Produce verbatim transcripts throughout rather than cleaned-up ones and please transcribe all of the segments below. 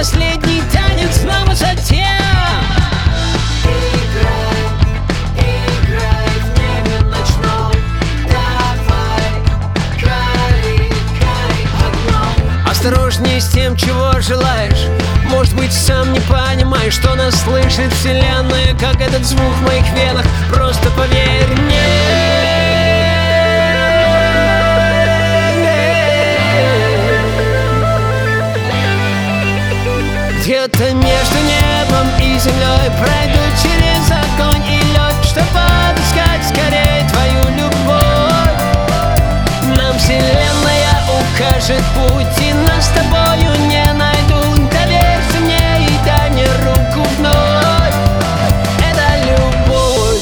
последний танец на высоте. Играй, играй в небе ночном. Давай, гори, гори огнем. Осторожней с тем, чего желаешь. Может быть, сам не понимаешь, что нас слышит вселенная, как этот звук в моих венах. Просто поверь мне. Где-то между небом и землей пройду через огонь и лед, чтобы отыскать скорее твою любовь. Нам вселенная укажет путь, и нас с тобою не найдут. Доверься мне и дай мне руку вновь. Это любовь.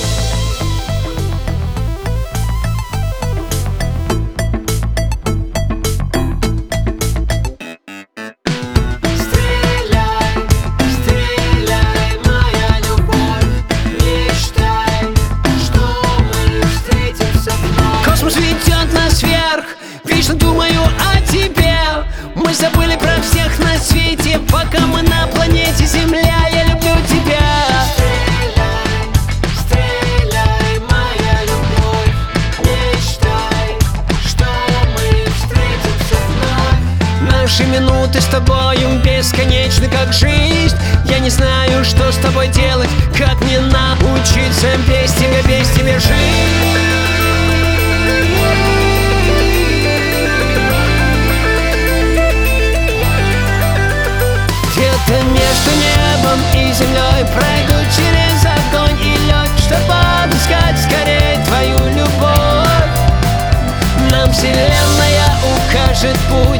Стреляй, стреляй, моя любовь. Мечтай, что мы встретимся вновь. Космос ведет нас вверх, вечно думаю о тебе. Мы забыли про всех на свете, пока мы на планете Земля. Я люблю тебя. Стреляй, стреляй, моя любовь. Мечтай, что мы встретимся вновь. Наши минуты с тобою бесконечны, как жизнь. Я не знаю, что с тобой делать, как мне научиться без тебя, без тебя жить. Где-то между небом и землей пройду через огонь и лед, чтобы отыскать скорее твою любовь. Нам вселенная укажет путь.